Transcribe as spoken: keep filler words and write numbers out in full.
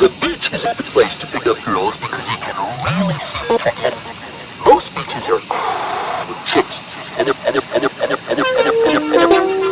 The beach is a good place to pick up girls because you can really see ahead. Most beaches are with chicks, and they're, and they're, and they're, and they're, and they're, and they're, and they're, and they're,